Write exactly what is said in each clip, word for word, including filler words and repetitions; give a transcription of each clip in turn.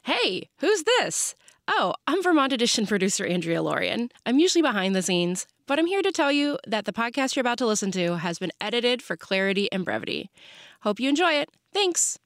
Hey, who's this? Oh, I'm Vermont Edition producer Andrea Lorian. I'm usually behind the scenes, but I'm here to tell you that the podcast you're about to listen to has been edited for clarity and brevity. Hope you enjoy it. Thanks.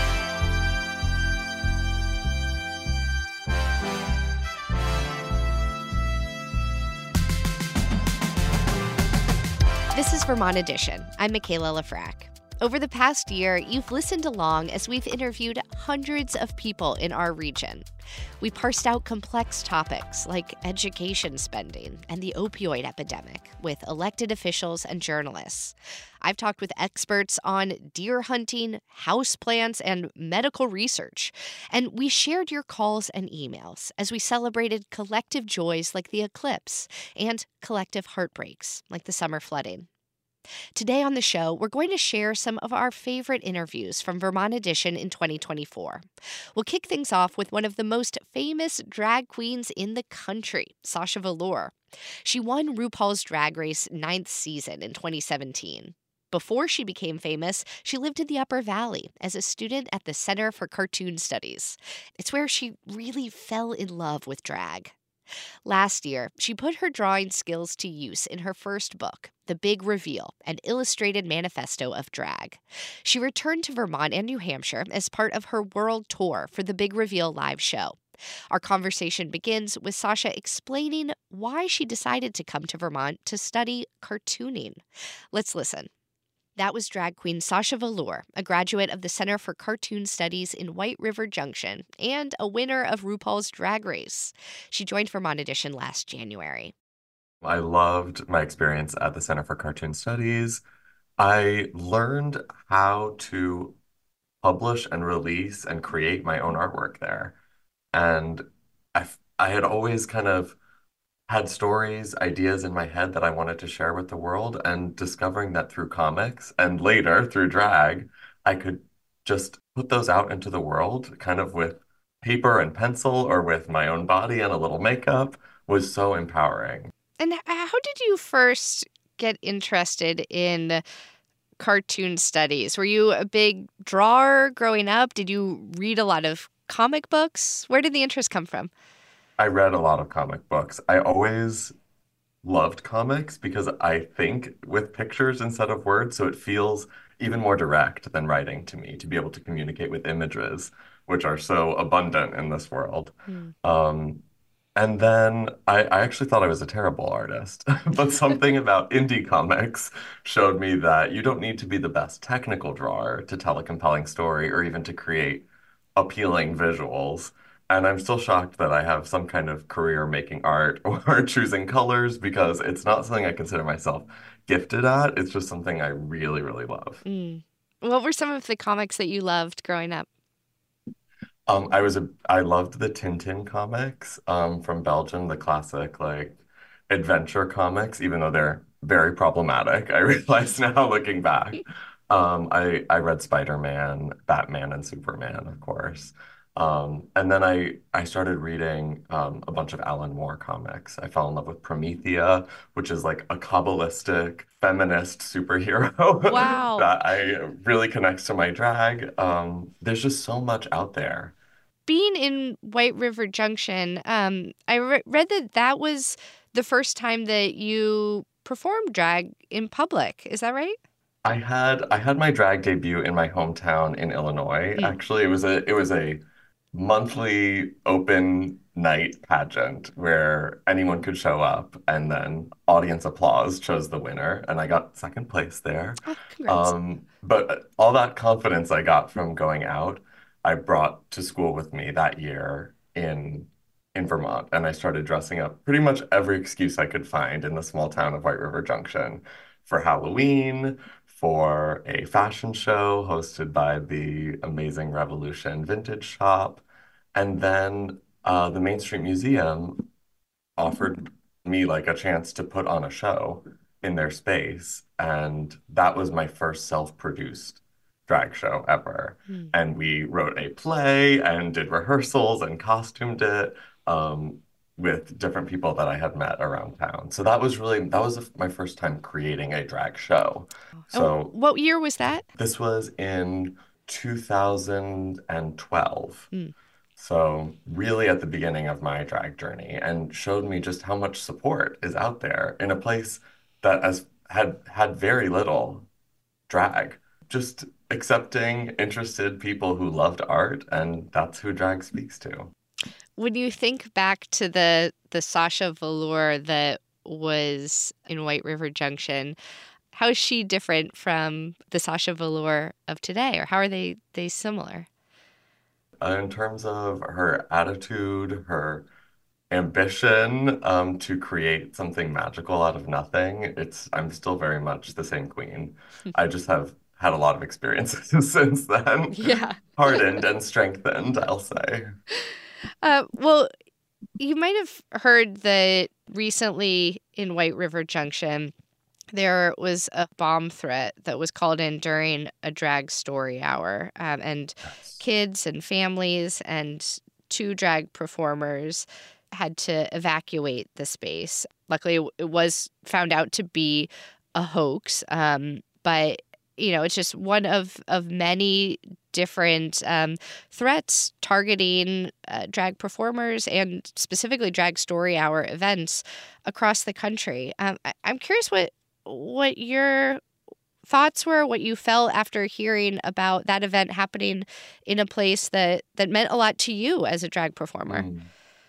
This is Vermont Edition. I'm Michaela Lafrac. Over the past year, you've listened along as we've interviewed hundreds of people in our region. We parsed out complex topics like education spending and the opioid epidemic with elected officials and journalists. I've talked with experts on deer hunting, houseplants, and medical research. And we shared your calls and emails as we celebrated collective joys like the eclipse and collective heartbreaks like the summer flooding. Today on the show, we're going to share some of our favorite interviews from Vermont Edition in twenty twenty-four. We'll kick things off with one of the most famous drag queens in the country, Sasha Velour. She won RuPaul's Drag Race ninth season in twenty seventeen. Before she became famous, she lived in the Upper Valley as a student at the Center for Cartoon Studies. It's where she really fell in love with drag. Last year, she put her drawing skills to use in her first book, The Big Reveal, an illustrated manifesto of drag. She returned to Vermont and New Hampshire as part of her world tour for the Big Reveal live show. Our conversation begins with Sasha explaining why she decided to come to Vermont to study cartooning. Let's listen. That was drag queen Sasha Velour, a graduate of the Center for Cartoon Studies in White River Junction and a winner of RuPaul's Drag Race. She joined Vermont Edition last January. I loved my experience at the Center for Cartoon Studies. I learned how to publish and release and create my own artwork there. And I, I had always kind of had stories, ideas in my head that I wanted to share with the world, and discovering that through comics and later through drag, I could just put those out into the world kind of with paper and pencil or with my own body and a little makeup was so empowering. And how did you first get interested in cartoon studies? Were you a big drawer growing up? Did you read a lot of comic books? Where did the interest come from? I read a lot of comic books. I always loved comics because I think with pictures instead of words, so it feels even more direct than writing to me to be able to communicate with images, which are so abundant in this world. Mm. Um, and then I, I actually thought I was a terrible artist, but something about indie comics showed me that you don't need to be the best technical drawer to tell a compelling story or even to create appealing visuals. And I'm still shocked that I have some kind of career making art or choosing colors because it's not something I consider myself gifted at. It's just something I really, really love. Mm. What were some of the comics that you loved growing up? Um, I was a I loved the Tintin comics um, from Belgium, the classic like adventure comics, even though they're very problematic. I realize now looking back. Um, I I read Spider-Man, Batman, and Superman, of course. Um, and then I, I started reading um, a bunch of Alan Moore comics. I fell in love with Promethea, which is like a Kabbalistic feminist superhero wow. that I really connects to my drag. Um, there's just so much out there. Being in White River Junction, um, I re- read that that was the first time that you performed drag in public. Is that right? I had I had my drag debut in my hometown in Illinois. Mm. Actually, it was a it was a monthly open night pageant where anyone could show up and then audience applause chose the winner and I got second place there. Oh, congrats. Um, but all that confidence I got from going out, I brought to school with me that year in in Vermont, and I started dressing up pretty much every excuse I could find in the small town of White River Junction for Halloween, for a fashion show hosted by the amazing Revolution Vintage Shop. And then uh, the Main Street Museum offered me like a chance to put on a show in their space. And that was my first self-produced drag show ever. Mm. And we wrote a play and did rehearsals and costumed it um, with different people that I had met around town. So that was really, that was my first time creating a drag show. So what year was that? This was in two thousand twelve. Mm. So really at the beginning of my drag journey and showed me just how much support is out there in a place that has had had very little drag. Just accepting interested people who loved art, and that's who drag speaks to. When you think back to the the Sasha Velour that was in White River Junction, how is she different from the Sasha Velour of today, or how are they they similar? Uh, in terms of her attitude, her ambition um, to create something magical out of nothing, it's I'm still very much the same queen. I just have had a lot of experiences since then, Yeah. hardened and strengthened, I'll say. Uh, well, you might have heard that recently in White River Junction, there was a bomb threat that was called in during a drag story hour. Um, and Yes. kids and families and two drag performers had to evacuate the space. Luckily, it was found out to be a hoax. Um, but, you know, it's just one of, of many different um, threats targeting uh, drag performers and specifically drag story hour events across the country. Um, I- I'm curious what what your thoughts were, what you felt after hearing about that event happening in a place that that meant a lot to you as a drag performer. Mm.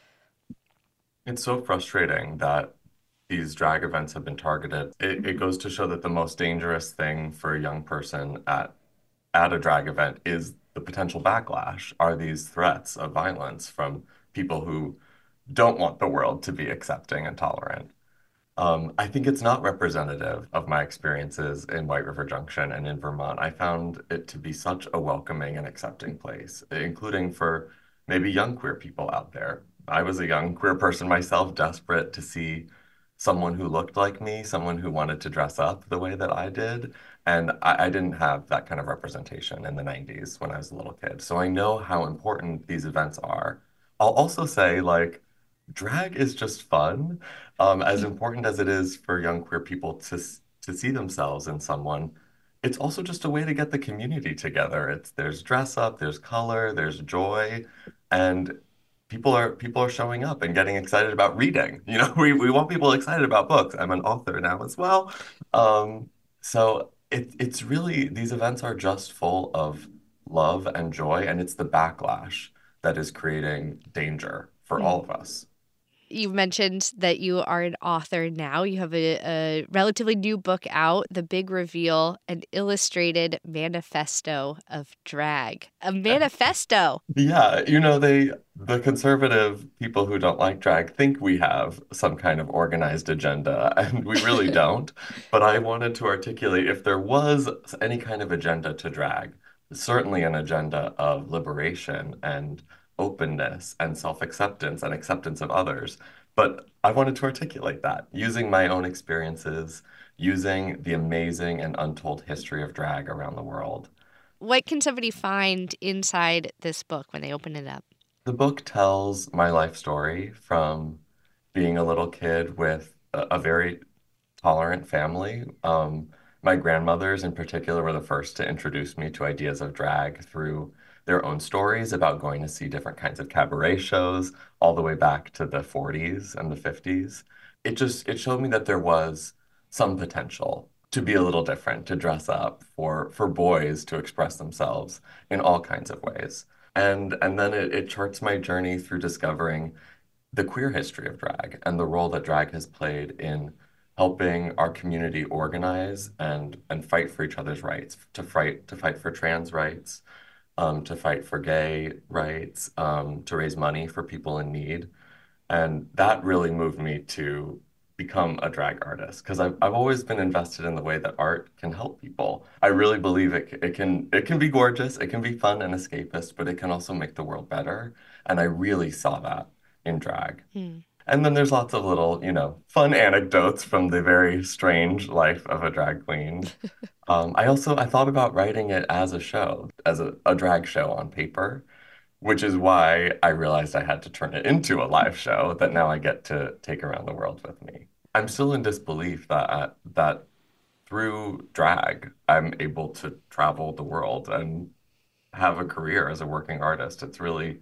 It's so frustrating that these drag events have been targeted. It, it goes to show that the most dangerous thing for a young person at at a drag event is the potential backlash, are these threats of violence from people who don't want the world to be accepting and tolerant. Um, I think it's not representative of my experiences in White River Junction and in Vermont. I found it to be such a welcoming and accepting place, including for maybe young queer people out there. I was a young queer person myself, desperate to see someone who looked like me, someone who wanted to dress up the way that I did. And I, I didn't have that kind of representation in the nineties when I was a little kid. So I know how important these events are. I'll also say, like, drag is just fun. Um, as important as it is for young queer people to s- to see themselves in someone, it's also just a way to get the community together. It's there's dress up, there's color, there's joy, and people are people are showing up and getting excited about reading. You know, we we want people excited about books. I'm an author now as well. Um, so it it's really these events are just full of love and joy, and it's the backlash that is creating danger for all of us. You mentioned that you are an author now. You have a, a relatively new book out, The Big Reveal, an illustrated manifesto of drag. A manifesto. Yeah, you know, they the conservative people who don't like drag think we have some kind of organized agenda, and we really don't. But I wanted to articulate if there was any kind of agenda to drag, certainly an agenda of liberation and openness and self-acceptance and acceptance of others. But I wanted to articulate that using my own experiences, using the amazing and untold history of drag around the world. What can somebody find inside this book when they open it up? The book tells my life story from being a little kid with a, a very tolerant family. Um, my grandmothers, in particular, were the first to introduce me to ideas of drag through their own stories about going to see different kinds of cabaret shows, all the way back to the forties and the fifties. It just it showed me that there was some potential to be a little different, to dress up, for for boys to express themselves in all kinds of ways. And and then it, it charts my journey through discovering the queer history of drag and the role that drag has played in helping our community organize and and fight for each other's rights, to fight to fight for trans rights, um, to fight for gay rights, um, to raise money for people in need. And that really moved me to become a drag artist because I've I've always been invested in the way that art can help people. I really believe it c- it can it can be gorgeous, it can be fun and escapist, but it can also make the world better. And I really saw that in drag. Hmm. And then there's lots of little, you know, fun anecdotes from the very strange life of a drag queen. Um, I also I thought about writing it as a show, as a, a drag show on paper, which is why I realized I had to turn it into a live show that now I get to take around the world with me. I'm still in disbelief that uh, that through drag, I'm able to travel the world and have a career as a working artist. It's really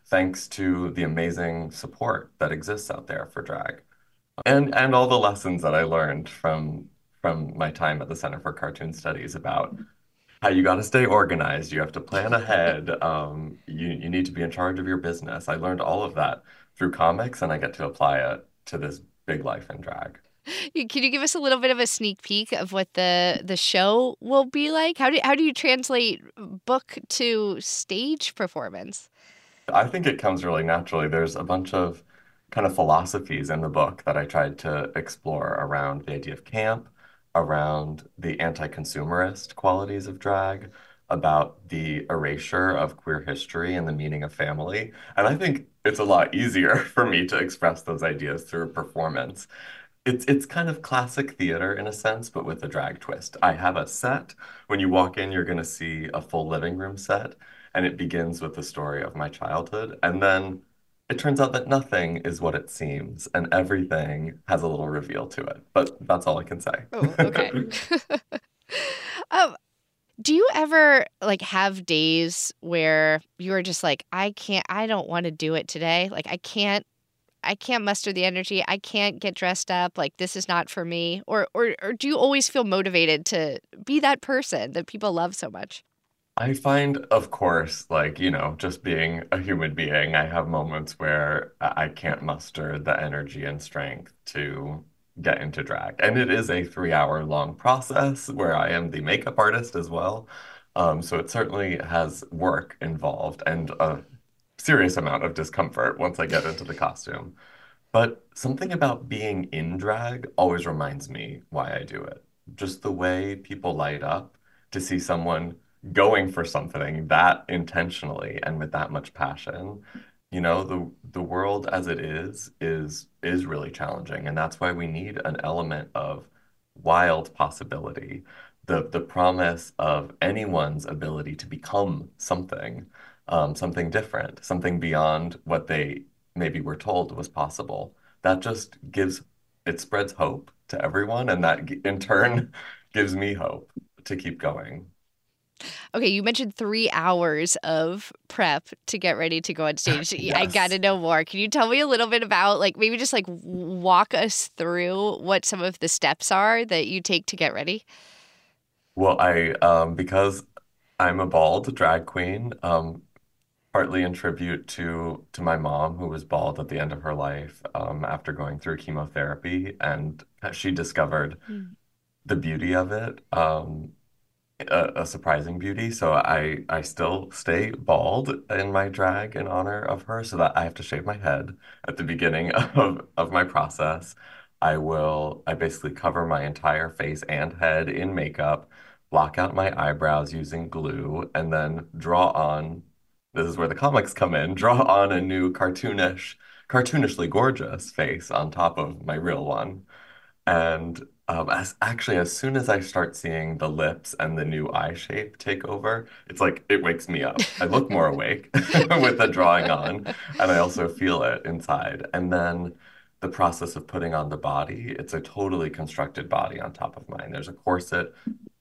thanks to the amazing support that exists out there for drag. And and all the lessons that I learned from from my time at the Center for Cartoon Studies about how you got to stay organized, you have to plan ahead, um, you you need to be in charge of your business. I learned all of that through comics, and I get to apply it to this big life in drag. Can you give us a little bit of a sneak peek of what the the show will be like? How do how do you translate book to stage performance? I think it comes really naturally. There's a bunch of kind of philosophies in the book that I tried to explore around the idea of camp, around the anti-consumerist qualities of drag, about the erasure of queer history and the meaning of family. And I think it's a lot easier for me to express those ideas through a performance. It's it's kind of classic theater in a sense, but with a drag twist. I have a set. When you walk in, you're going to see a full living room set, and it begins with the story of my childhood. And then it turns out that nothing is what it seems, and everything has a little reveal to it. But that's all I can say. Oh, okay. um, do you ever like have days where you're just like, I can't, I don't want to do it today. Like I can't, I can't muster the energy. I can't get dressed up. Like this is not for me. Or, or, or do you always feel motivated to be that person that people love so much? I find, of course, like, you know, just being a human being, I have moments where I I can't muster the energy and strength to get into drag. And it is a three hour long process where I am the makeup artist as well. Um, so it certainly has work involved and a serious amount of discomfort once I get into the costume. But something about being in drag always reminds me why I do it. Just the way people light up to see someone going for something that intentionally and with that much passion. You know, the the world as it is is is really challenging, and that's why we need an element of wild possibility, the the promise of anyone's ability to become something, um, something different, something beyond what they maybe were told was possible. That just gives it spreads hope to everyone, and that in turn gives me hope to keep going. Okay, you mentioned three hours of prep to get ready to go on stage. I got Yes. to know more. Can you tell me a little bit about, like, maybe just like walk us through what some of the steps are that you take to get ready? Well, I um because I'm a bald drag queen, um, partly in tribute to to my mom who was bald at the end of her life, um, after going through chemotherapy, and she discovered Mm. the beauty of it. Um, a, a surprising beauty. So I I still stay bald in my drag in honor of her, so that I have to shave my head at the beginning of of my process. I will I basically cover my entire face and head in makeup, block out my eyebrows using glue, and then draw on, this is where the comics come in, draw on a new cartoonish, cartoonishly gorgeous face on top of my real one. And um, as actually, as soon as I start seeing the lips and the new eye shape take over, it's like it wakes me up. I look more awake with the drawing on, and I also feel it inside. And then the process of putting on the body, it's a totally constructed body on top of mine. There's a corset,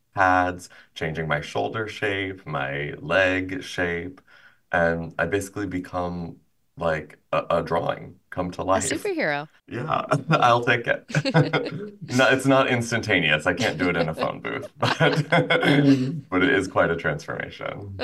pads, changing my shoulder shape, my leg shape, and I basically become like a, a drawing come to A life. superhero. Yeah, I'll take it. No, it's not instantaneous. I can't do it in a phone booth, but but it is quite a transformation.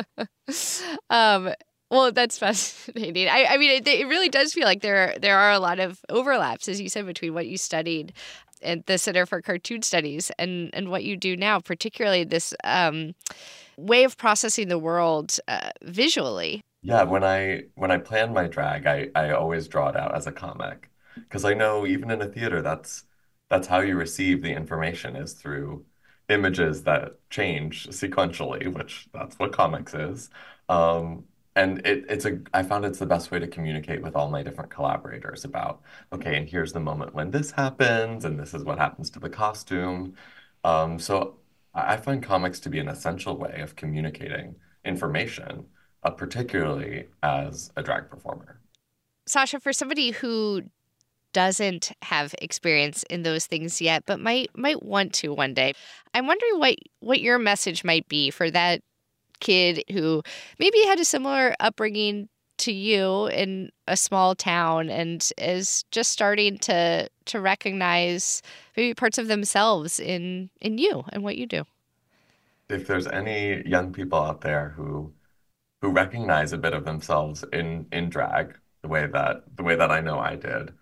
um, well, that's fascinating. I, I mean, it, it really does feel like there there are a lot of overlaps, as you said, between what you studied at the Center for Cartoon Studies and and what you do now, particularly this um, way of processing the world uh, visually. Yeah, when I when I plan my drag, I I always draw it out as a comic because I know even in a theater, that's that's how you receive the information is through images that change sequentially, which that's what comics is. Um, and it it's a I found it's the best way to communicate with all my different collaborators about, okay, and here's the moment when this happens, and this is what happens to the costume. Um, so I I find comics to be an essential way of communicating information, uh, particularly as a drag performer. Sasha, for somebody who doesn't have experience in those things yet, but might might want to one day, I'm wondering what what your message might be for that kid who maybe had a similar upbringing to you in a small town and is just starting to to recognize maybe parts of themselves in in you and what you do. If there's any young people out there who who recognize a bit of themselves in in drag, the way that the way that I know I did,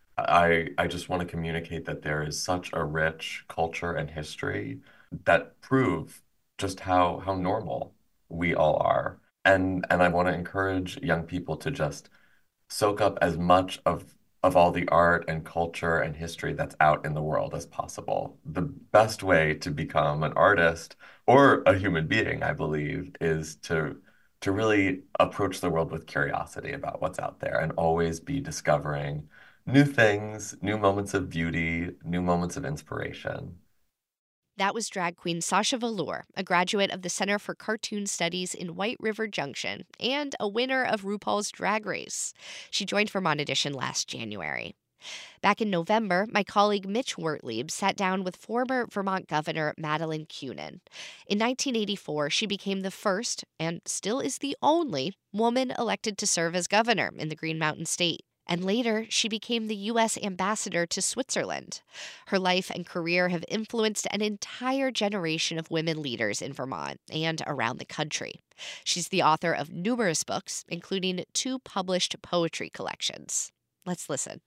I I just want to communicate that there is such a rich culture and history that prove just how how normal we all are. And and I want to encourage young people to just soak up as much of of all the art and culture and history that's out in the world as possible. The best way to become an artist or a human being, I believe, is to to really approach the world with curiosity about what's out there and always be discovering new things, new moments of beauty, new moments of inspiration. That was drag queen Sasha Velour, a graduate of the Center for Cartoon Studies in White River Junction and a winner of RuPaul's Drag Race. She joined Vermont Edition last January. Back in November, my colleague Mitch Wertlieb sat down with former Vermont Governor Madeleine Kunin. In nineteen eighty-four, she became the first, and still is the only, woman elected to serve as governor in the Green Mountain State. And later, she became the U S ambassador to Switzerland. Her life and career have influenced an entire generation of women leaders in Vermont and around the country. She's the author of numerous books, including two published poetry collections. Let's listen.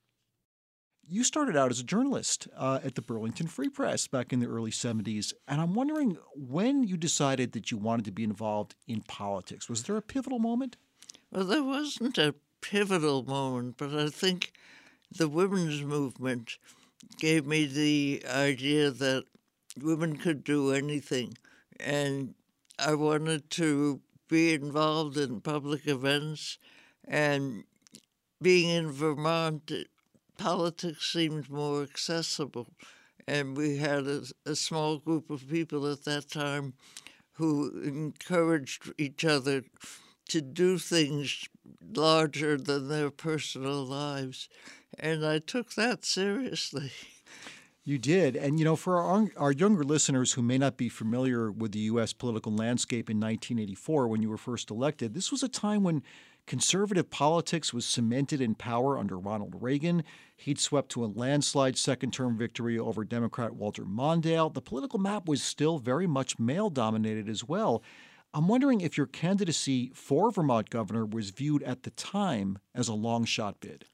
You started out as a journalist uh, at the Burlington Free Press back in the early seventies, and I'm wondering when you decided that you wanted to be involved in politics. Was there a pivotal moment? Well, there wasn't a pivotal moment, but I think the women's movement gave me the idea that women could do anything. And I wanted to be involved in public events. And being in Vermont, politics seemed more accessible. And we had a, a small group of people at that time who encouraged each other to do things larger than their personal lives. And I took that seriously. You did. And, you know, for our, our younger listeners who may not be familiar with the U S political landscape in nineteen eighty-four, when you were first elected, this was a time when conservative politics was cemented in power under Ronald Reagan. He'd swept to a landslide second-term victory over Democrat Walter Mondale. The political map was still very much male-dominated as well. I'm wondering if your candidacy for Vermont governor was viewed at the time as a long shot bid.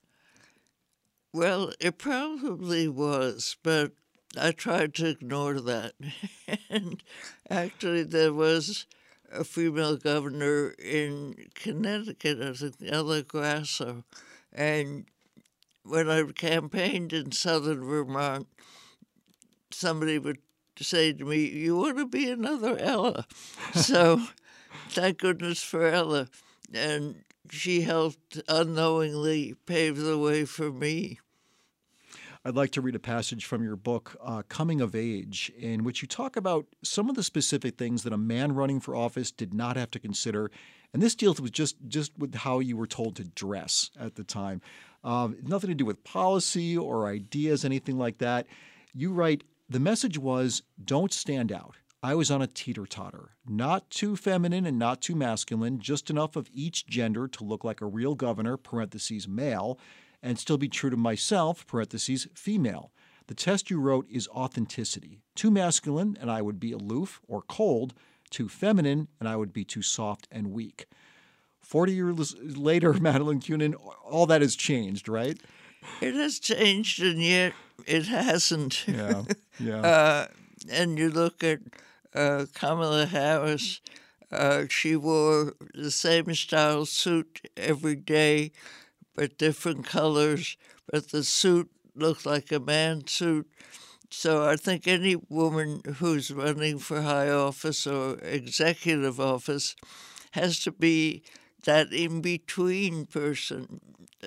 Well, it probably was, but I tried to ignore that. And actually, there was a female governor in Connecticut, I think Ella Grasso. And when I campaigned in southern Vermont, somebody would say to me, "You want to be another Ella." So thank goodness for Ella. And she helped unknowingly pave the way for me. I'd like to read a passage from your book, uh, Coming of Age, in which you talk about some of the specific things that a man running for office did not have to consider. And this deals with just, just with how you were told to dress at the time. Um, nothing to do with policy or ideas, anything like that. You write, "The message was, don't stand out. I was on a teeter-totter. Not too feminine and not too masculine, just enough of each gender to look like a real governor, parentheses, male, and still be true to myself, parentheses, female. The test you wrote is authenticity. Too masculine, and I would be aloof or cold. Too feminine, and I would be too soft and weak." Forty years later, Madeleine Kunin, all that has changed, right? It has changed, and yet it hasn't. Yeah, yeah. uh, and you look at uh, Kamala Harris, uh, she wore the same style suit every day, but different colors, but the suit looked like a man's suit. So I think any woman who's running for high office or executive office has to be that in-between person,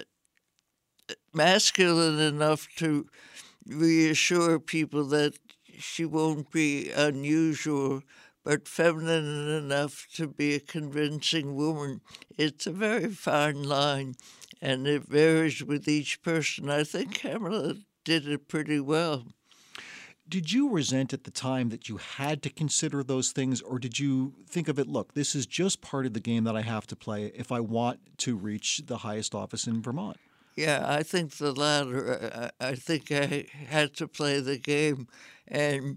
masculine enough to reassure people that she won't be unusual, but feminine enough to be a convincing woman. It's a very fine line, and it varies with each person. I think Kamala did it pretty well. Did you resent at the time that you had to consider those things, or did you think of it, look, this is just part of the game that I have to play if I want to reach the highest office in Vermont? Yeah, I think the latter. I, I think I had to play the game, and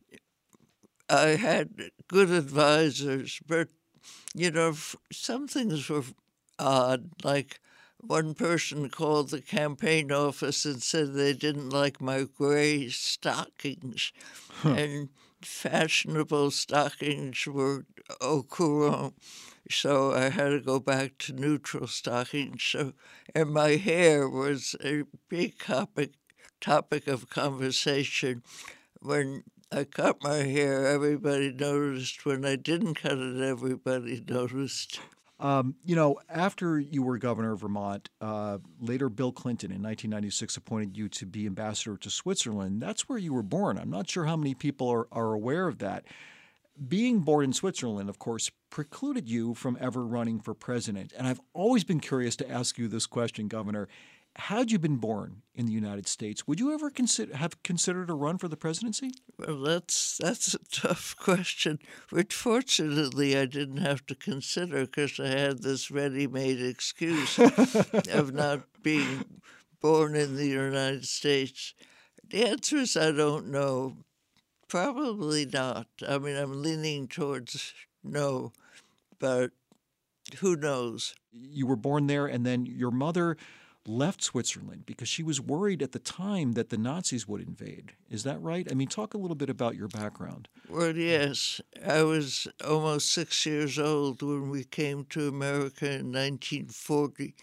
I had good advisors, but, you know, some things were odd, like one person called the campaign office and said they didn't like my gray stockings, huh. and fashionable stockings were au courant, so I had to go back to neutral stockings. So, and my hair was a big topic topic of conversation. When I cut my hair, everybody noticed. When I didn't cut it, everybody noticed. Um, you know, after you were governor of Vermont, uh, later Bill Clinton in nineteen ninety-six appointed you to be ambassador to Switzerland. That's where you were born. I'm not sure how many people are, are aware of that. Being born in Switzerland, of course, precluded you from ever running for president. And I've always been curious to ask you this question, Governor. Had you been born in the United States, would you ever consider have considered a run for the presidency? Well, that's that's a tough question, which fortunately I didn't have to consider because I had this ready-made excuse of not being born in the United States. The answer is I don't know. Probably not. I mean, I'm leaning towards no, but who knows? You were born there, and then your mother left Switzerland because she was worried at the time that the Nazis would invade. Is that right? I mean, talk a little bit about your background. Well, yes. I was almost six years old when we came to America in nineteen forty,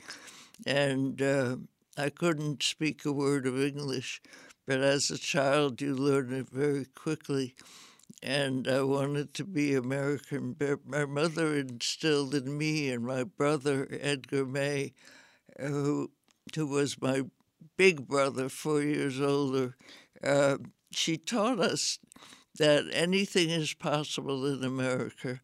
and uh, I couldn't speak a word of English, but as a child you learn it very quickly, and I wanted to be American. But my mother instilled in me and my brother, Edgar May, who who was my big brother, four years older, uh, she taught us that anything is possible in America.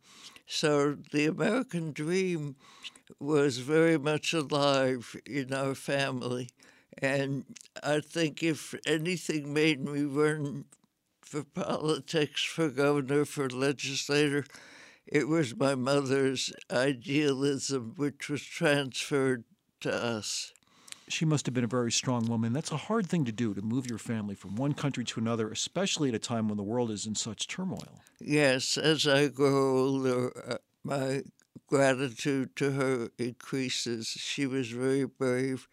So the American dream was very much alive in our family. And I think if anything made me run for politics, for governor, for legislator, it was my mother's idealism, which was transferred to us. She must have been a very strong woman. That's a hard thing to do, to move your family from one country to another, especially at a time when the world is in such turmoil. Yes, as I grow older, uh, my gratitude to her increases. She was very brave,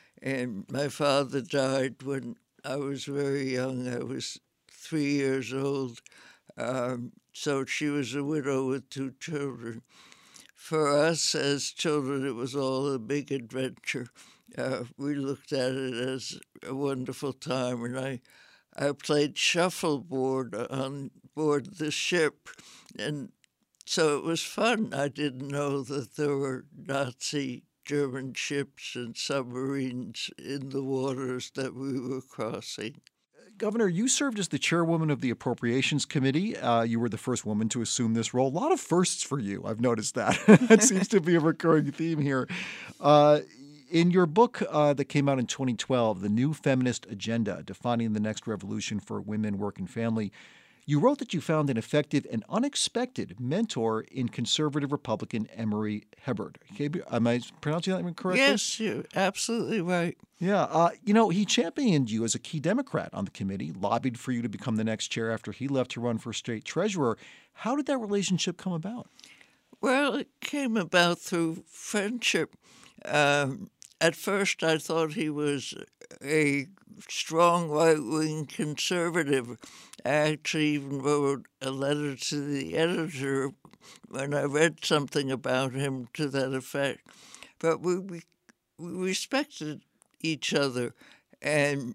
and my father died when I was very young. I was three years old, um, so she was a widow with two children. For us as children, it was all a big adventure. Uh, we looked at it as a wonderful time, and I, I played shuffleboard on board the ship, and so it was fun. I didn't know that there were Nazi German ships and submarines in the waters that we were crossing. Governor, you served as the chairwoman of the Appropriations Committee. Uh, you were the first woman to assume this role. A lot of firsts for you. I've noticed that. That seems to be a recurring theme here. Uh, In your book uh, that came out in twenty twelve, The New Feminist Agenda, Defining the Next Revolution for Women, Work, and Family, you wrote that you found an effective and unexpected mentor in conservative Republican Emory Hebert. Okay, am I pronouncing that correctly? Yes, you're absolutely right. Yeah. Uh, you know, he championed you as a key Democrat on the committee, lobbied for you to become the next chair after he left to run for state treasurer. How did that relationship come about? Well, it came about through friendship. Um, At first, I thought he was a strong right-wing conservative. I actually even wrote a letter to the editor when I read something about him to that effect. But we, we, we respected each other, and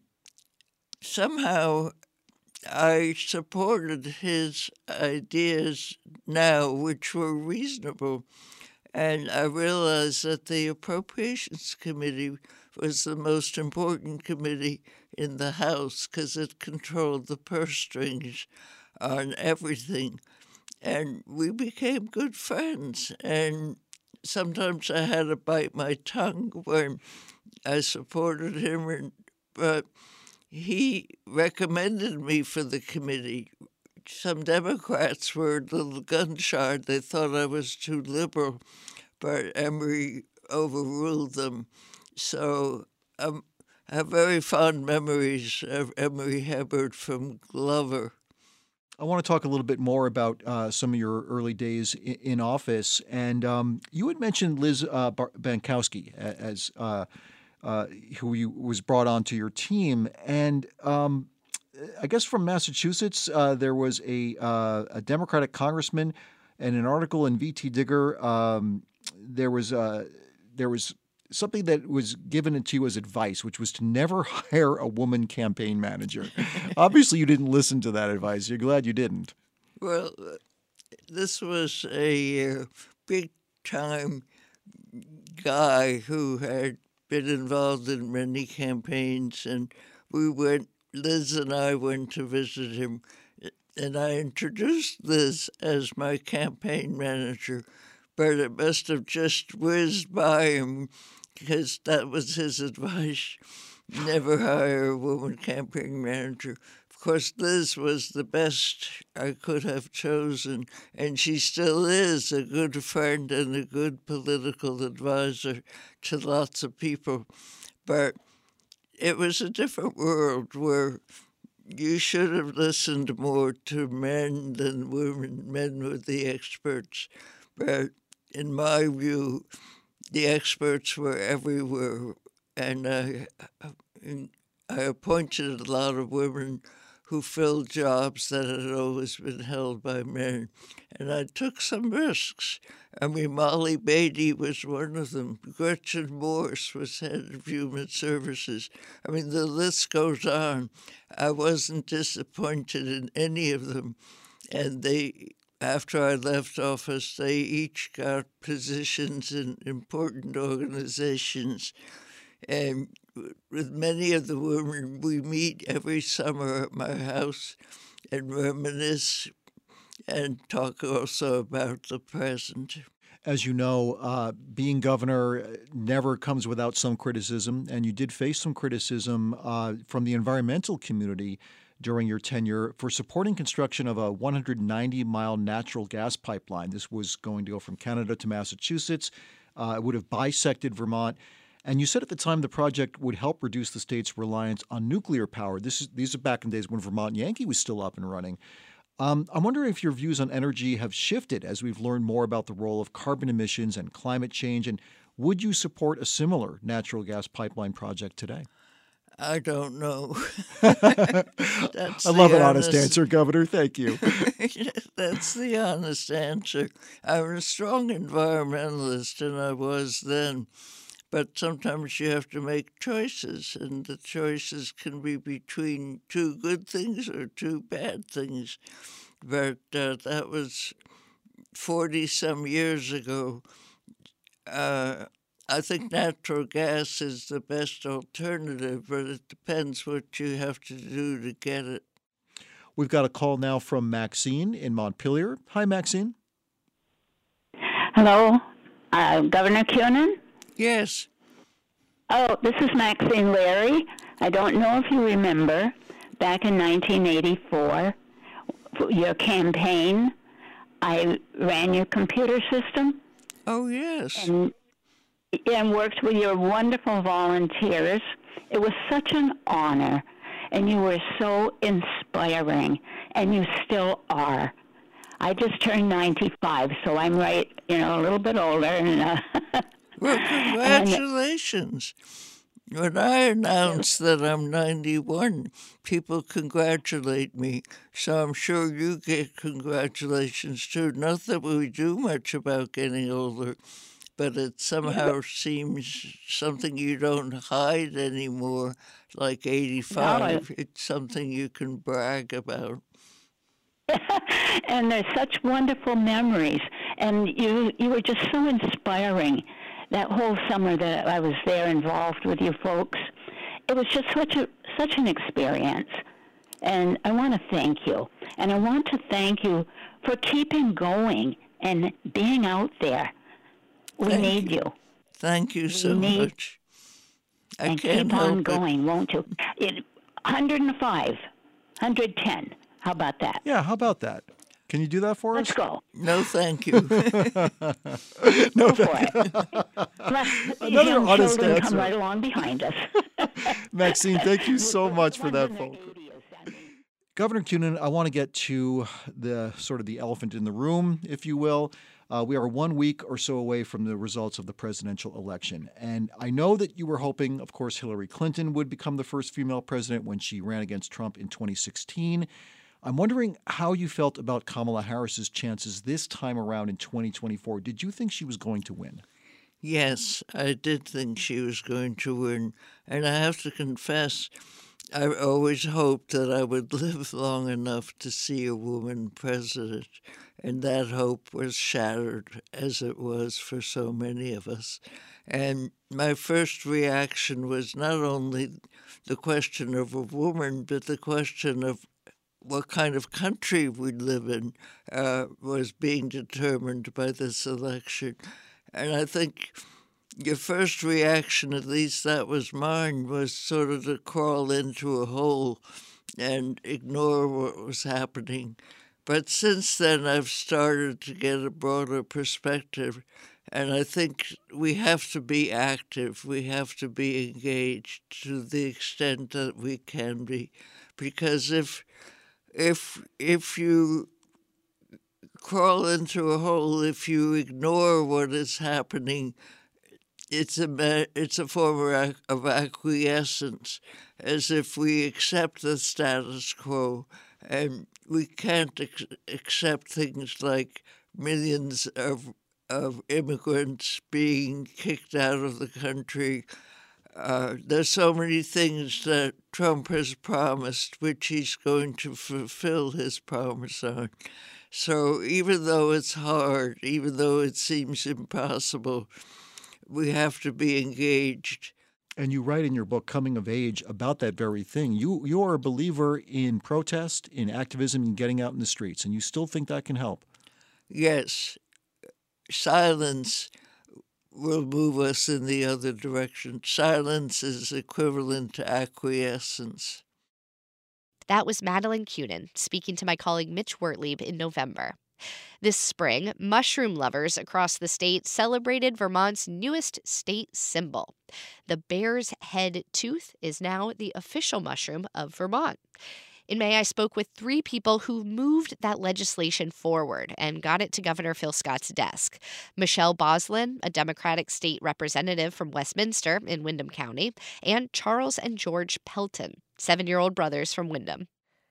somehow I supported his ideas now, which were reasonable. And I realized that the Appropriations Committee was the most important committee in the House because it controlled the purse strings on everything. And we became good friends. And sometimes I had to bite my tongue when I supported him. And, but he recommended me for the committee. Some Democrats were a little gun-shy. They thought I was too liberal, but Emory overruled them. So um, I have very fond memories of Emory Hebert from Glover. I want to talk a little bit more about uh, some of your early days in, in office. And um, you had mentioned Liz uh, Bar- Bankowski as uh, uh, who you, was brought onto your team. And um, I guess from Massachusetts, uh, there was a, uh, a Democratic congressman, and an article in V T Digger, um, there was uh, there was something that was given to you as advice, which was to never hire a woman campaign manager. Obviously, you didn't listen to that advice. You're glad you didn't. Well, this was a uh, big-time guy who had been involved in many campaigns, and we went, Liz and I went to visit him, and I introduced Liz as my campaign manager, but it must have just whizzed by him because that was his advice. Never hire a woman campaign manager. Of course, Liz was the best I could have chosen, and she still is a good friend and a good political advisor to lots of people. But it was a different world where you should have listened more to men than women. Men were the experts. But in my view, the experts were everywhere, and I, I appointed a lot of women who filled jobs that had always been held by men, and I took some risks. I mean, Molly Beatty was one of them. Gretchen Morse was head of Human Services. I mean, the list goes on. I wasn't disappointed in any of them, and they after I left office, they each got positions in important organizations. And with many of the women, we meet every summer at my house and reminisce and talk also about the present. As you know, uh, being governor never comes without some criticism, and you did face some criticism uh, from the environmental community during your tenure for supporting construction of a one hundred ninety mile natural gas pipeline. This was going to go from Canada to Massachusetts. Uh, it would have bisected Vermont. And you said at the time the project would help reduce the state's reliance on nuclear power. This is, these are back in days when Vermont Yankee was still up and running. Um, I'm wondering if your views on energy have shifted as we've learned more about the role of carbon emissions and climate change. And would you support a similar natural gas pipeline project today? I don't know. That's I love an honest, honest answer, Governor. Thank you. That's the honest answer. I'm a strong environmentalist, and I was then. But sometimes you have to make choices, and the choices can be between two good things or two bad things. But uh, that was forty-some years ago. Uh, I think natural gas is the best alternative, but it depends what you have to do to get it. We've got a call now from Maxine in Montpelier. Hi, Maxine. Hello, uh, Governor Kunin? Yes. Oh, this is Maxine Larry. I don't know if you remember, back in nineteen eighty-four, your campaign, I ran your computer system. Oh, yes. And, and worked with your wonderful volunteers. It was such an honor, and you were so inspiring, and you still are. I just turned ninety-five, so I'm right, you know, a little bit older. And, uh, well, congratulations. When I announce that I'm ninety-one, people congratulate me, so I'm sure you get congratulations too. Not that we do much about getting older, but it somehow seems something you don't hide anymore, like eighty-five. No, it's something you can brag about. And there's such wonderful memories, and you you were just so inspiring. That whole summer that I was there involved with you folks, it was just such a such an experience. And I want to thank you. And I want to thank you for keeping going and being out there. We thank need you. you. Thank you so we need, much. I and can't keep on help going, it. won't you? It, hundred five, one hundred ten. How about that? Yeah, how about that? Can you do that for Let's us? go. No, thank you. No, Go for it. Let these Another young honest children answer. come right along behind us. Maxine, thank you so much for that Ones in phone their call. eighties, I mean. Governor Kunin, I want to get to the sort of the elephant in the room, if you will. Uh, we are one week or so away from the results of the presidential election. And I know that you were hoping, of course, Hillary Clinton would become the first female president when she ran against Trump in twenty sixteen. I'm wondering how you felt about Kamala Harris's chances this time around in twenty twenty-four. Did you think she was going to win? Yes, I did think she was going to win. And I have to confess, I always hoped that I would live long enough to see a woman president. And that hope was shattered, as it was for so many of us. And my first reaction was not only the question of a woman, but the question of what kind of country we live in uh, was being determined by this election. And I think your first reaction, at least that was mine, was sort of to crawl into a hole and ignore what was happening. But since then, I've started to get a broader perspective, and I think we have to be active. We have to be engaged to the extent that we can be, because if if if you crawl into a hole, if you ignore what is happening, it's a it's a form of acquiescence, as if we accept the status quo. And we can't ex- accept things like millions of of immigrants being kicked out of the country. Uh, there's so many things that Trump has promised, which he's going to fulfill his promise on. So even though it's hard, even though it seems impossible, we have to be engaged. And you write in your book, Coming of Age, about that very thing. You you are a believer in protest, in activism, in getting out in the streets, and you still think that can help. Yes, silence will move us in the other direction. Silence is equivalent to acquiescence. That was Madeleine Kunin speaking to my colleague Mitch Wertlieb in November. This spring, mushroom lovers across the state celebrated Vermont's newest state symbol. The bear's head tooth is now the official mushroom of Vermont. In May, I spoke with three people who moved that legislation forward and got it to Governor Phil Scott's desk. Michelle Boslin, a Democratic state representative from Westminster in Windham County, and Charles and George Pelton, seven-year-old brothers from Windham.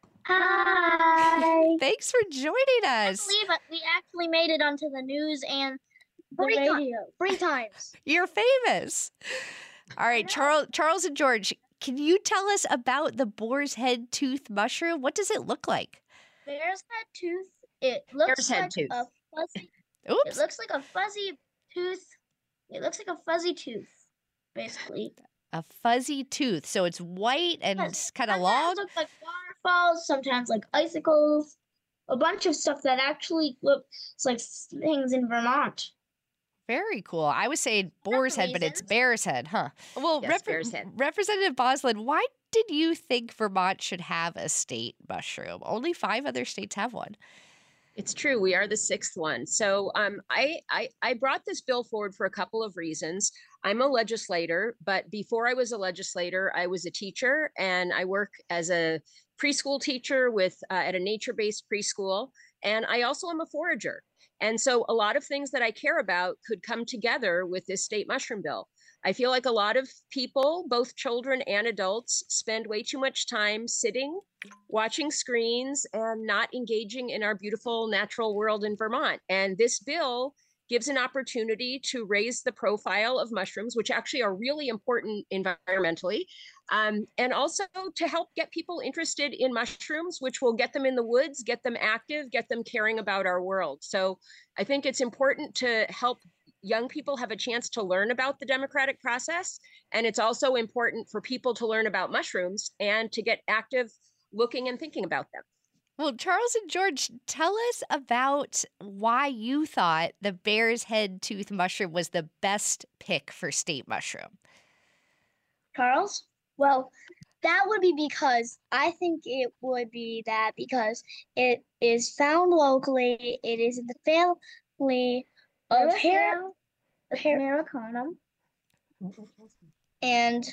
Hi. Thanks for joining I us. believe it. We actually made it onto the news and the Three ti- radio three times. You're famous. All right, know. Charles, Charles and George, can you tell us about the boar's head tooth mushroom? What does it look like? Bear's head tooth. It looks Bear's head like tooth. a fuzzy. It Oops. looks like a fuzzy tooth. It looks like a fuzzy tooth, basically. A fuzzy tooth. So it's white and Yes, kind of sometimes long. look like waterfalls. Sometimes like icicles. A bunch of stuff that actually looks like things in Vermont. Very cool. I was saying boar's head, but it's reasons. bear's head, huh? Well, Yes, Rep- bear's head. Representative Boslin, why did you think Vermont should have a state mushroom? Only five other states have one. It's true. We are the sixth one. So um, I, I I brought this bill forward for a couple of reasons. I'm a legislator, but before I was a legislator, I was a teacher, and I work as a preschool teacher with uh, at a nature-based preschool. And I also am a forager. And so a lot of things that I care about could come together with this state mushroom bill. I feel like a lot of people, both children and adults, spend way too much time sitting, watching screens, and not engaging in our beautiful natural world in Vermont. And this bill gives an opportunity to raise the profile of mushrooms, which actually are really important environmentally, um, and also to help get people interested in mushrooms, which will get them in the woods, get them active, get them caring about our world. So I think it's important to help young people have a chance to learn about the democratic process. And it's also important for people to learn about mushrooms and to get active looking and thinking about them. Well, Charles and George, tell us about why you thought the bear's head tooth mushroom was the best pick for state mushroom. Charles? Well, that would be because I think it would be that because it is found locally, it is in the family of hair, Americanum, and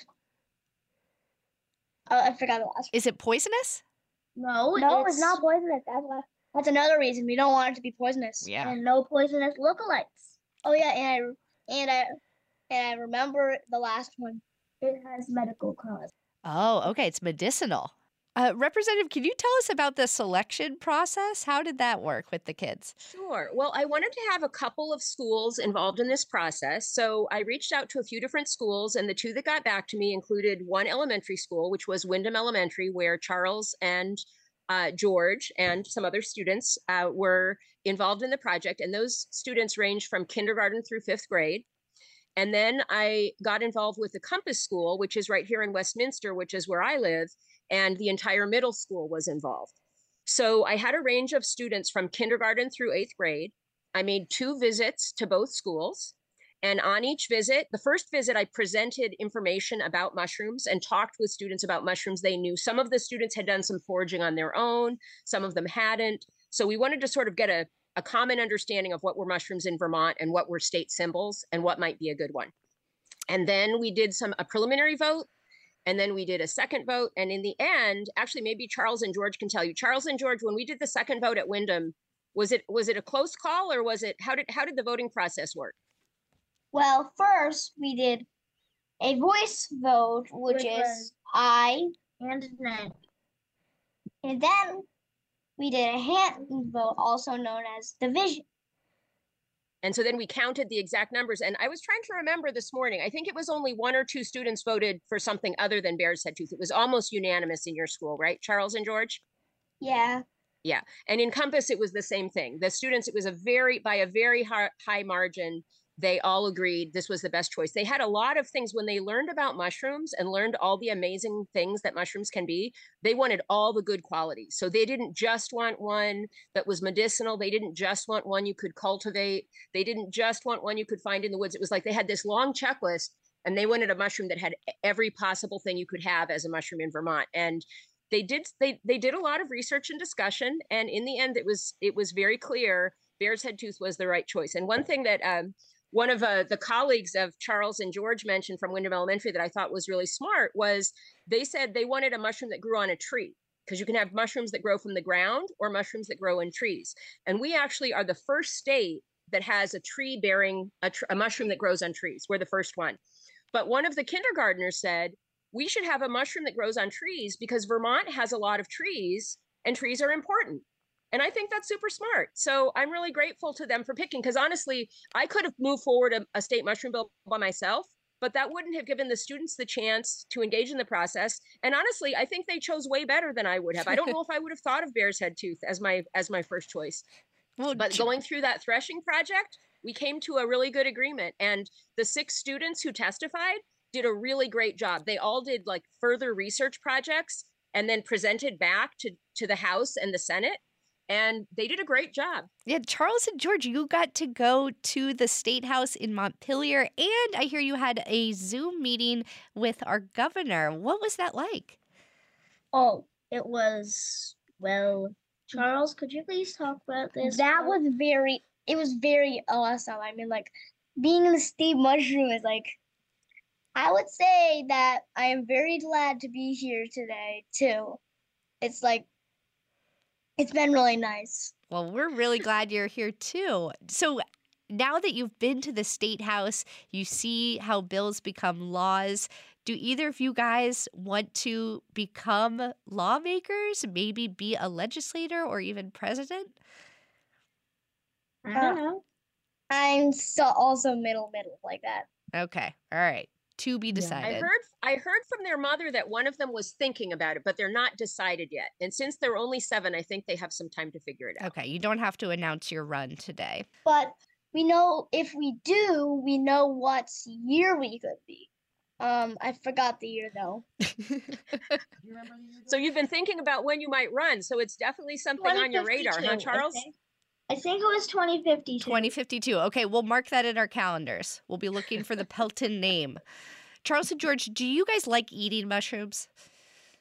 uh, I forgot the last one. Is it poisonous? No, no, it's, it's not poisonous. That's why. That's another reason we don't want it to be poisonous. Yeah. And no poisonous lookalikes. Oh yeah, and I and I and I remember the last one. It has medical cause. Oh, okay. It's medicinal. Uh, Representative, can you tell us about the selection process? How did that work with the kids? Sure. Well, I wanted to have a couple of schools involved in this process. So I reached out to a few different schools, and the two that got back to me included one elementary school, which was Wyndham Elementary, where Charles and uh, George and some other students uh, were involved in the project. And those students ranged from kindergarten through fifth grade. And then I got involved with the Compass School, which is right here in Westminster, which is where I live, and the entire middle school was involved. So I had a range of students from kindergarten through eighth grade. I made two visits to both schools. And on each visit, the first visit, I presented information about mushrooms and talked with students about mushrooms they knew. Some of the students had done some foraging on their own, some of them hadn't. So we wanted to sort of get a, a common understanding of what were mushrooms in Vermont and what were state symbols and what might be a good one. And then we did some a preliminary vote, and then we did a second vote. And in the end, actually, maybe Charles and George can tell you. Charles and George, when we did the second vote at Wyndham, was it was it a close call, or was it how did how did the voting process work? Well, first we did a voice vote, which, which is I and Ned. And then we did a hand vote, also known as division. And so then we counted the exact numbers. And I was trying to remember this morning, I think it was only one or two students voted for something other than Bear's Head Tooth. It was almost unanimous in your school, right, Charles and George? Yeah. Yeah. And in Compass, it was the same thing. The students, it was a very, by a very high, high margin, they all agreed this was the best choice. They had a lot of things when they learned about mushrooms and learned all the amazing things that mushrooms can be. They wanted all the good qualities. So they didn't just want one that was medicinal. They didn't just want one you could cultivate. They didn't just want one you could find in the woods. It was like they had this long checklist, and they wanted a mushroom that had every possible thing you could have as a mushroom in Vermont. And they did they they did a lot of research and discussion. And in the end, it was it was very clear Bear's Head Tooth was the right choice. And one thing that um, one of uh, the colleagues of Charles and George mentioned from Wyndham Elementary that I thought was really smart was they said they wanted a mushroom that grew on a tree, because you can have mushrooms that grow from the ground or mushrooms that grow in trees. And we actually are the first state that has a tree bearing a, tr- a mushroom that grows on trees. We're the first one. But one of the kindergartners said, we should have a mushroom that grows on trees because Vermont has a lot of trees and trees are important. And I think that's super smart. So I'm really grateful to them for picking, because honestly, I could have moved forward a, a state mushroom bill by myself, but that wouldn't have given the students the chance to engage in the process. And honestly, I think they chose way better than I would have. I don't know if I would have thought of Bear's Head Tooth as my as my first choice. Well, but going through that threshing project, we came to a really good agreement. And the six students who testified did a really great job. They all did like further research projects and then presented back to, to the House and the Senate. And they did a great job. Yeah, Charles and George, you got to go to the State House in Montpelier, and I hear you had a Zoom meeting with our governor. What was that like? Oh, it was, well, Charles, could you please talk about this? That was very, it was very awesome. I mean, like, being in the state mushroom is like, I would say that I am very glad to be here today, too. It's like, it's been really nice. Well, we're really glad you're here, too. So now that you've been to the State House, you see how bills become laws. Do either of you guys want to become lawmakers, maybe be a legislator or even president? I don't know. I'm so also middle, middle like that. Okay. All right. To be decided. I heard I heard from their mother that one of them was thinking about it, but they're not decided yet. And since they're only seven, I think they have some time to figure it out. Okay, you don't have to announce your run today. But we know if we do, we know what year we could be. Um, I forgot the year though. So you've been thinking about when you might run. So it's definitely something on your radar, huh, Charles? I think. I think it was twenty fifty-two. twenty fifty-two. Okay, we'll mark that in our calendars. We'll be looking for the Pelton name. Charles and George, do you guys like eating mushrooms?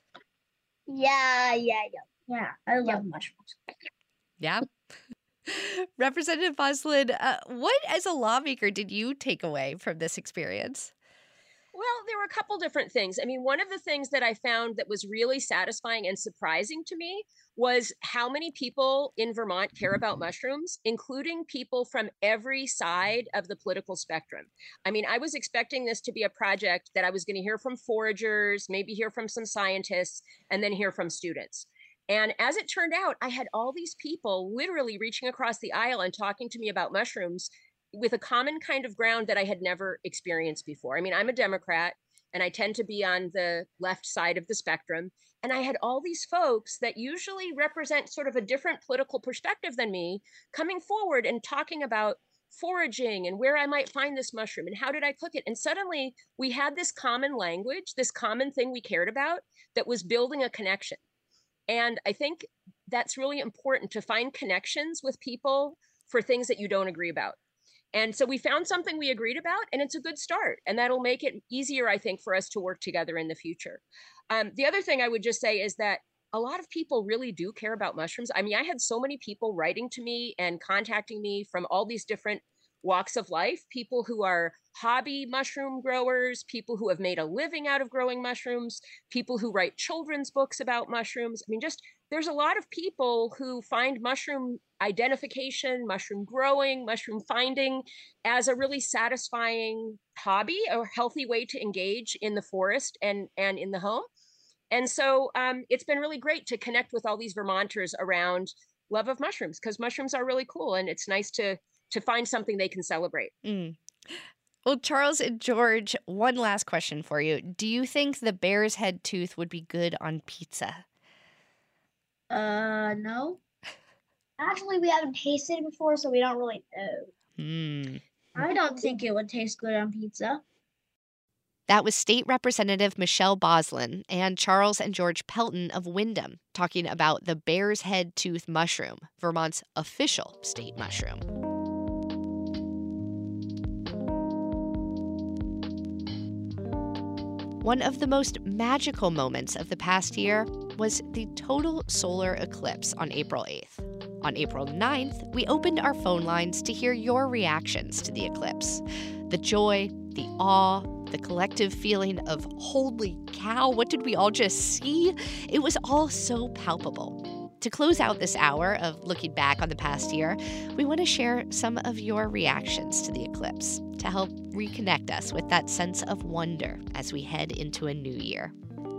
Yeah, yeah, yeah. Yeah, I love mushrooms. Yeah. Representative Boslin, uh, what as a lawmaker did you take away from this experience? Well, there were a couple different things. I mean, one of the things that I found that was really satisfying and surprising to me was how many people in Vermont care about mushrooms, including people from every side of the political spectrum. I mean, I was expecting this to be a project that I was going to hear from foragers, maybe hear from some scientists, and then hear from students. And as it turned out, I had all these people literally reaching across the aisle and talking to me about mushrooms with a common kind of ground that I had never experienced before. I mean, I'm a Democrat and I tend to be on the left side of the spectrum. And I had all these folks that usually represent sort of a different political perspective than me coming forward and talking about foraging and where I might find this mushroom and how did I cook it. And suddenly we had this common language, this common thing we cared about that was building a connection. And I think that's really important, to find connections with people for things that you don't agree about. And so we found something we agreed about, and it's a good start. And that'll make it easier, I think, for us to work together in the future. Um, the other thing I would just say is that a lot of people really do care about mushrooms. I mean, I had so many people writing to me and contacting me from all these different walks of life, people who are hobby mushroom growers, people who have made a living out of growing mushrooms, people who write children's books about mushrooms. I mean, just there's a lot of people who find mushroom identification, mushroom growing, mushroom finding as a really satisfying hobby, a healthy way to engage in the forest and, and in the home. And so um, it's been really great to connect with all these Vermonters around love of mushrooms, because mushrooms are really cool and it's nice to to find something they can celebrate. Mm. Well, Charles and George, one last question for you. Do you think the bear's head tooth would be good on pizza? Uh, no. Actually, we haven't tasted it before, so we don't really know. Hmm. I don't think it would taste good on pizza. That was State Representative Michelle Boslin and Charles and George Pelton of Windham talking about the bear's head tooth mushroom, Vermont's official state mushroom. One of the most magical moments of the past year was the total solar eclipse on April eighth. On April ninth, we opened our phone lines to hear your reactions to the eclipse. The joy, the awe, the collective feeling of, holy cow, what did we all just see? It was all so palpable. To close out this hour of looking back on the past year, we want to share some of your reactions to the eclipse to help reconnect us with that sense of wonder as we head into a new year.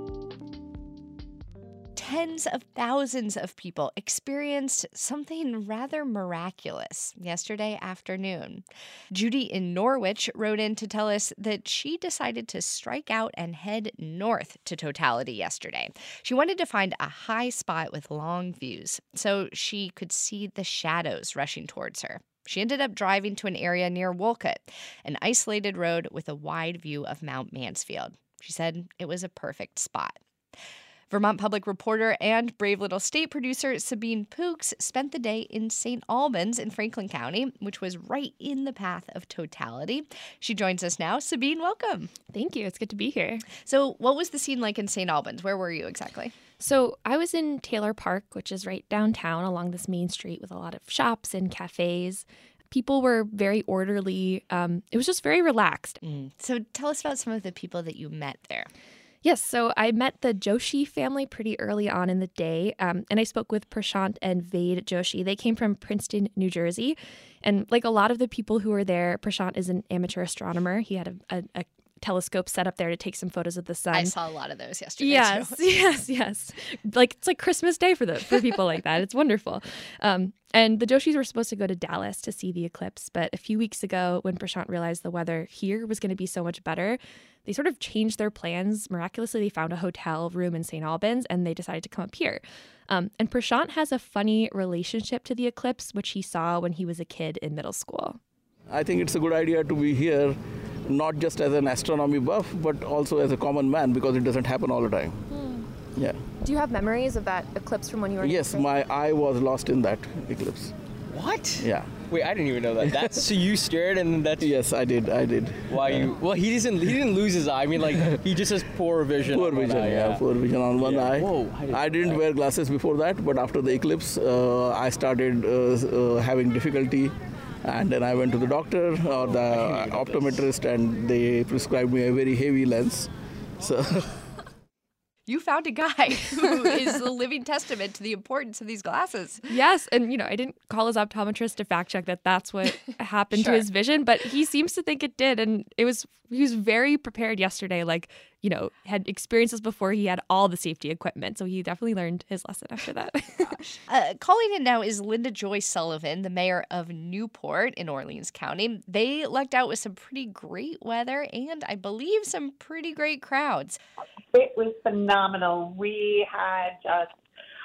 Tens of thousands of people experienced something rather miraculous yesterday afternoon. Judy in Norwich wrote in to tell us that she decided to strike out and head north to Totality yesterday. She wanted to find a high spot with long views so she could see the shadows rushing towards her. She ended up driving to an area near Wolcott, an isolated road with a wide view of Mount Mansfield. She said it was a perfect spot. Vermont Public reporter and Brave Little State producer Sabine Pooks spent the day in Saint Albans in Franklin County, which was right in the path of Totality. She joins us now. Sabine, welcome. Thank you. It's good to be here. So what was the scene like in Saint Albans? Where were you exactly? So I was in Taylor Park, which is right downtown along this main street with a lot of shops and cafes. People were very orderly. Um, it was just very relaxed. Mm. So tell us about some of the people that you met there. Yes, so I met the Joshi family pretty early on in the day, um, and I spoke with Prashant and Vade Joshi. They came from Princeton, New Jersey, and like a lot of the people who were there, Prashant is an amateur astronomer. He had a, a, a telescope set up there to take some photos of the sun. I saw a lot of those yesterday, yes, too. Yes, yes, Like, it's like Christmas Day for the for people like that. It's wonderful. Um, and the Joshis were supposed to go to Dallas to see the eclipse, but a few weeks ago, when Prashant realized the weather here was going to be so much better, they sort of changed their plans. Miraculously, they found a hotel room in Saint Albans, and they decided to come up here. Um, and Prashant has a funny relationship to the eclipse, which he saw when he was a kid in middle school. I think it's a good idea to be here, not just as an astronomy buff, but also as a common man, because it doesn't happen all the time. Hmm. Yeah. Do you have memories of that eclipse from when you were? Yes, my eye was lost in that eclipse. What? Yeah. Wait, I didn't even know that. That's so you stared and that's Yes, I did. I did. why Yeah. you. Well, he doesn't. He didn't lose his eye. I mean, like he just has poor vision. Poor on one vision, eye, yeah, poor vision on one Yeah. eye. Whoa, I didn't I know didn't that. wear glasses before that, but after the eclipse, uh, I started uh, uh, having difficulty, and then I went to the doctor or the optometrist, and they prescribed me a very heavy lens. So. You found a guy who is the living testament to the importance of these glasses. Yes, and you know, I didn't call his optometrist to fact check that that's what happened Sure. to his vision, but he seems to think it did, and it was he was very prepared yesterday. Like, you know, had experiences before. He had all the safety equipment, so he definitely learned his lesson after that. Uh, calling in now is Linda Joy Sullivan, the mayor of Newport in Orleans County. They lucked out with some pretty great weather and, I believe, some pretty great crowds. It was phenomenal. We had just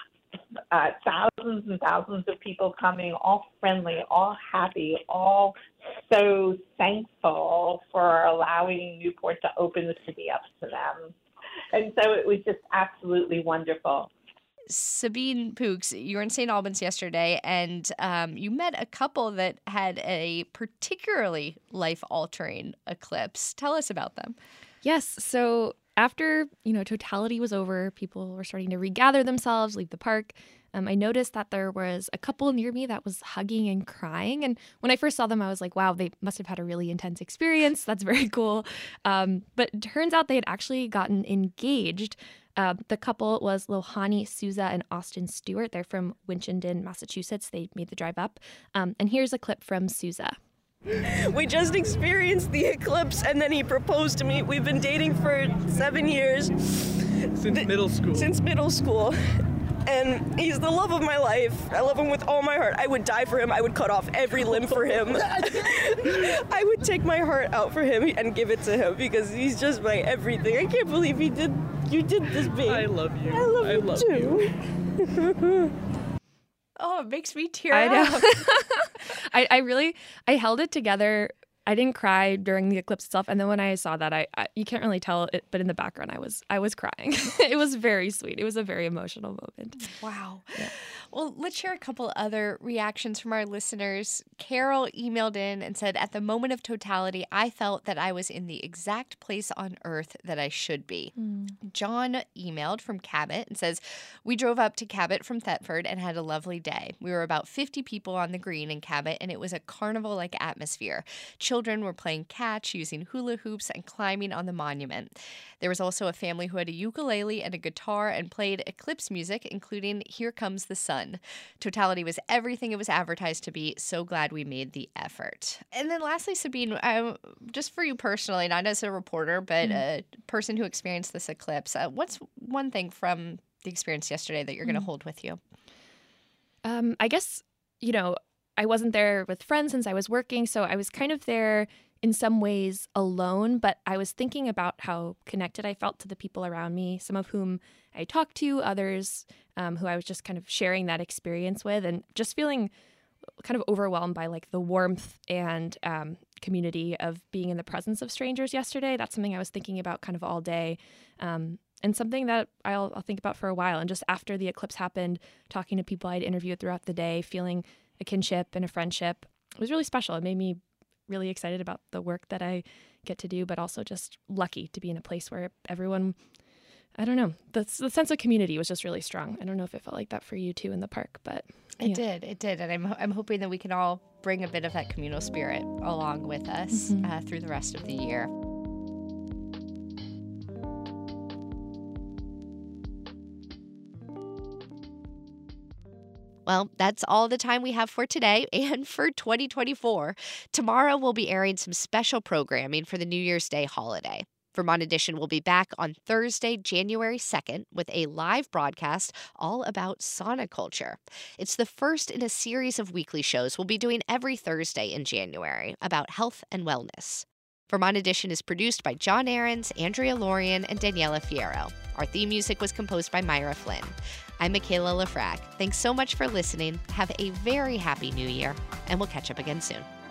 uh, thousands and thousands of people coming, all friendly, all happy, all so thankful for allowing Newport to open the city up to them. And so it was just absolutely wonderful. Sabine Pooks, you were in Saint Albans yesterday, and um, you met a couple that had a particularly life-altering eclipse. Tell us about them. Yes, so after, you know, totality was over, people were starting to regather themselves, leave the park. Um, I noticed that there was a couple near me that was hugging and crying. And when I first saw them, I was like, wow, they must have had a really intense experience. That's very cool. Um, but it turns out they had actually gotten engaged. Uh, the couple was Lohani Souza and Austin Stewart. They're from Winchendon, Massachusetts. They made the drive up. Um, and here's a clip from Souza. We just experienced the eclipse, and then he proposed to me. We've been dating for seven years. Since middle school. Since middle school. And he's the love of my life. I love him with all my heart. I would die for him. I would cut off every limb for him. I would take my heart out for him and give it to him because he's just my everything. I can't believe he did. You did this, babe. I love you. I love I you love too. Oh, it makes me tear I up. know. I, I really, I held it together. I didn't cry during the eclipse itself, and then when I saw that, I, I you can't really tell it, but in the background, I was I was crying. It was very sweet. It was a very emotional moment. Wow. Yeah. Well, let's share a couple other reactions from our listeners. Carol emailed in and said, at the moment of totality, I felt that I was in the exact place on earth that I should be. Mm. John emailed from Cabot and says, we drove up to Cabot from Thetford and had a lovely day. We were about fifty people on the green in Cabot, and it was a carnival-like atmosphere. Children were playing catch, using hula hoops, and climbing on the monument. There was also a family who had a ukulele and a guitar and played eclipse music, including Here Comes the Sun. Totality was everything it was advertised to be. So glad we made the effort. And then lastly, Sabine, um, just for you personally, not as a reporter, but mm-hmm. a person who experienced this eclipse, uh, what's one thing from the experience yesterday that you're mm-hmm. going to hold with you? Um, I guess, you know, I wasn't there with friends since I was working, so I was kind of there in some ways alone, but I was thinking about how connected I felt to the people around me, some of whom I talked to, others um, who I was just kind of sharing that experience with, and just feeling kind of overwhelmed by like the warmth and um, community of being in the presence of strangers yesterday. That's something I was thinking about kind of all day. Um, and something that I'll, I'll think about for a while. And just after the eclipse happened, talking to people I'd interviewed throughout the day, feeling a kinship and a friendship, it was really special. It made me really excited about the work that I get to do, but also just lucky to be in a place where everyone, I don't know, the, the sense of community was just really strong. I don't know if it felt like that for you too in the park, but it yeah. did. It did. And I'm, I'm hoping that we can all bring a bit of that communal spirit along with us mm-hmm. uh, through the rest of the year. Well, that's all the time we have for today and for twenty twenty-four. Tomorrow we'll be airing some special programming for the New Year's Day holiday. Vermont Edition will be back on Thursday, January second, with a live broadcast all about sauna culture. It's the first in a series of weekly shows we'll be doing every Thursday in January about health and wellness. Vermont Edition is produced by John Ahrens, Andrea Lorien, and Daniela Fierro. Our theme music was composed by Myra Flynn. I'm Michaela Lafrac. Thanks so much for listening. Have a very happy new year, and we'll catch up again soon.